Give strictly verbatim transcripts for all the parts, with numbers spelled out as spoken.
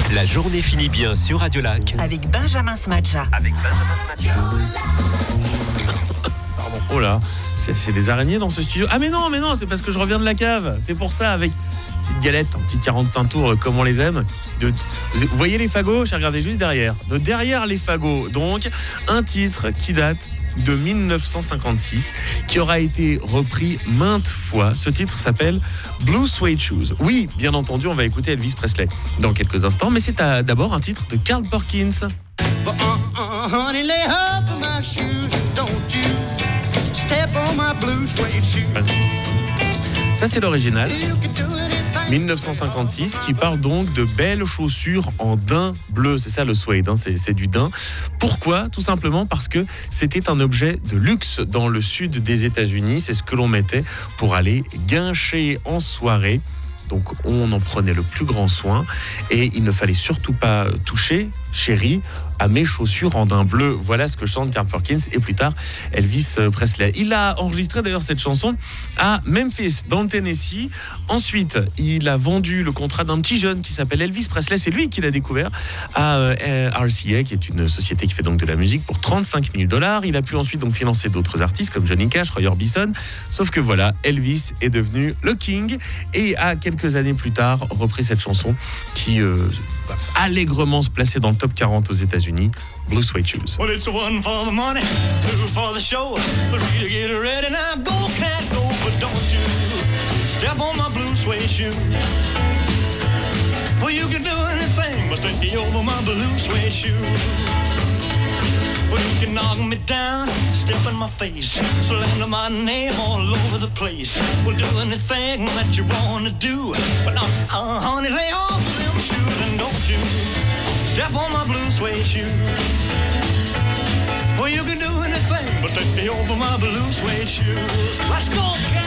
La journée finit bien sur Radio Lac. Avec Benjamin Smadja. Avec Benjamin Smadja. Pardon. Oh là, c'est, c'est des araignées dans ce studio. Ah mais non, mais non, c'est parce que je reviens de la cave. C'est pour ça, avec une petite galette, un petit quarante-cinq tours, euh, comme on les aime. De, vous voyez les fagots? J'ai regardé juste derrière. De derrière les fagots, donc, un titre qui date de dix-neuf cent cinquante-six, qui aura été repris maintes fois. Ce titre s'appelle Blue Suede Shoes. Oui, bien entendu, on va écouter Elvis Presley dans quelques instants, mais c'est à, d'abord un titre de Carl Perkins. Ça, c'est l'original. dix-neuf cent cinquante-six, qui parle donc de belles chaussures en daim bleu. C'est ça le suede, hein, c'est, c'est du daim. Pourquoi? Tout simplement parce que c'était un objet de luxe dans le sud des États-Unis. C'est ce que l'on mettait pour aller guincher en soirée. Donc on en prenait le plus grand soin et il ne fallait surtout pas toucher, chérie, à mes chaussures en daim bleu. Voilà ce que chante Carl Perkins et plus tard Elvis Presley. Il a enregistré d'ailleurs cette chanson à Memphis, dans le Tennessee. Ensuite, il a vendu le contrat d'un petit jeune qui s'appelle Elvis Presley. C'est lui qui l'a découvert à euh, R C A, qui est une société qui fait donc de la musique, pour trente-cinq mille dollars. Il a pu ensuite donc financer d'autres artistes comme Johnny Cash, Roy Orbison. Sauf que voilà, Elvis est devenu le king et a quelques années plus tard repris cette chanson qui euh, va allègrement se placer dans le top quarante aux États-Unis. Blue Suede Shoes. Well, it's one for the money, two for the show, three to get ready. Now go, cat, go, but don't you step on my blue suede shoe. Well, you can do anything but take me over my blue suede shoe. Well, you can knock me down, step in my face, slander my name all over the place. Well, do anything that you wanna do, but uh, uh, honey, lay off them shoes and don't you step on my blue suede shoe. Well, you can do anything but take me over my blue suede shoes. Let's go, cat.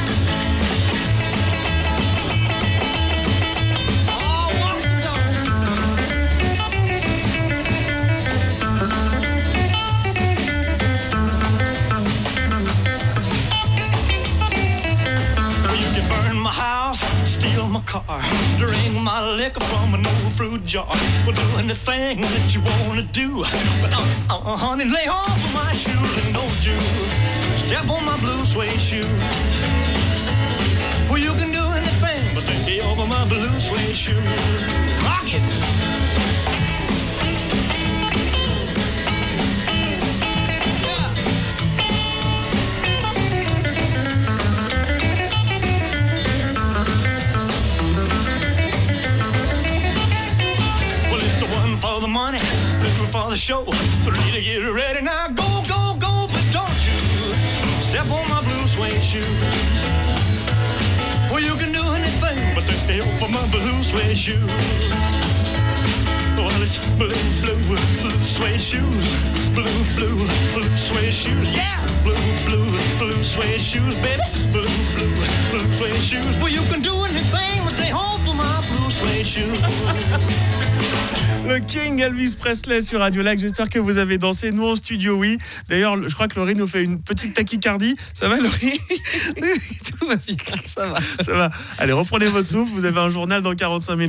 Steal my car, drink my liquor from an old fruit jar. Well, do anything that you wanna do, but uh, uh, honey, lay off of my shoes and don't you step on my blue suede shoe. Well, you can do anything but take me over my blue suede shoe. Rock it. For the money, two for the show, three to get ready. Now go, go, go, but don't you step on my blue suede shoe. Well, you can do anything but take me over my blue suede shoe. Well, it's blue, blue, blue suede shoes, blue, blue, blue suede shoes, yeah, blue, blue, blue suede shoes, baby, blue, blue, blue suede shoes. Well, you can do anything but take over my blue suede shoes. Le King Elvis Presley sur Radio Lac. J'espère que vous avez dansé. Nous en studio, oui. D'ailleurs, je crois que Laurie nous fait une petite tachycardie. Ça va, Laurie? Oui, tout va bien, ça va. Ça va. Allez, reprenez votre souffle. Vous avez un journal dans quarante-cinq minutes.